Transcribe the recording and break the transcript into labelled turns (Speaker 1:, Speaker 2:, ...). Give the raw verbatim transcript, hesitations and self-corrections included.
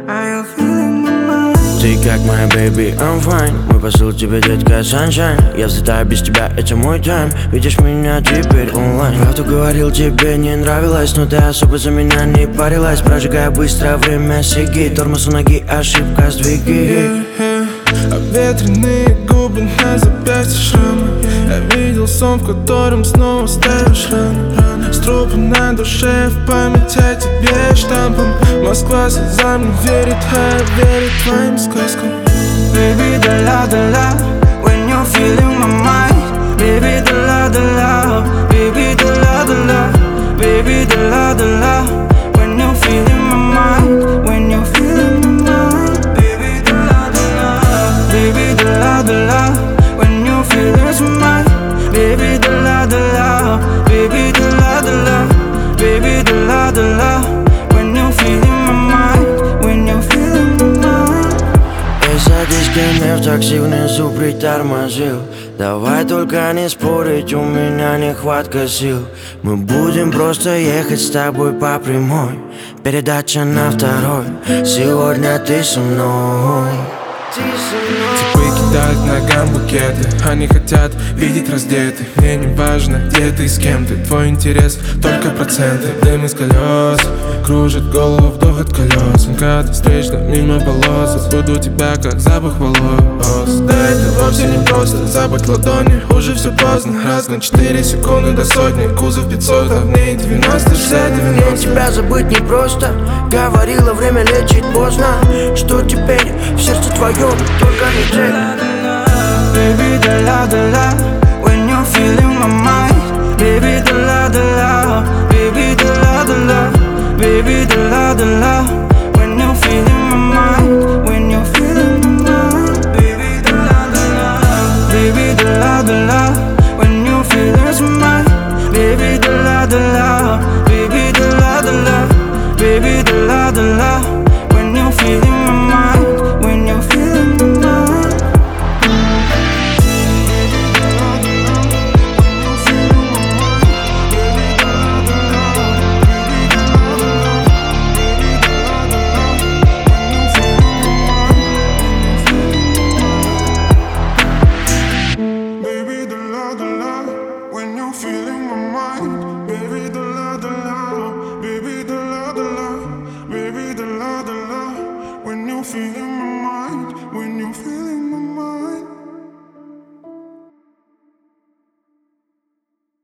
Speaker 1: Are you feeling my mind?
Speaker 2: Ты как моя baby, I'm fine. Мой посыл тебе, детка, sunshine. Я взлетаю без тебя, это мой тайм. Видишь меня теперь онлайн. Правду говорил, тебе не нравилось, но ты особо за меня не парилась. Прожигая быстро время сиги, тормоз у ноги, ошибка, сдвиги.
Speaker 3: yeah, yeah. Обветренные губы на запястье шрамы. Я видел сон, в котором снова ставишь раны. С трупа на душе, в память о тебе штампом. Москва слезам не верит, а я верю твоим сказкам.
Speaker 1: Baby, дала-дала, when you're feeling my mind. Baby, дала-дала, baby, дала-дала, baby, дала-дала, when you're feeling my mind, when you're feeling my mind. Baby, дала-дала, baby, dala-dala, when you feel it's mine. Baby, dala-dala, baby, dala-dala, baby, dala-dala, when you feel in my mind, when you feel in my mind.
Speaker 2: Эй, садись ко мне в такси, внизу притормозил. Давай только не спорить, у меня нехватка сил. Мы будем просто ехать с тобой по прямой. Передача на второй. Сегодня ты со мной.
Speaker 3: Типы кидают ногам букеты. Они хотят видеть раздетый. Мне не важно, где ты и с кем ты. Твой интерес только проценты. Дым из колес кружит голову, вдох от колес. МКАД встречно мимо полос. Забуду тебя, как запах волос. Да это вовсе не просто забыть ладони. Уже все поздно, раз на четыре секунды до сотни. Кузов пятьсот, а в ней девяносто, шестьдесят, девяносто.
Speaker 2: Мне тебя забыть не просто. Говорила, время лечить поздно. Что теперь в сердце твоем, только не ты.
Speaker 1: Baby, dala-dala, when you're feeling my mind. Baby, dala-dala, baby, dala-dala, baby, dala-dala.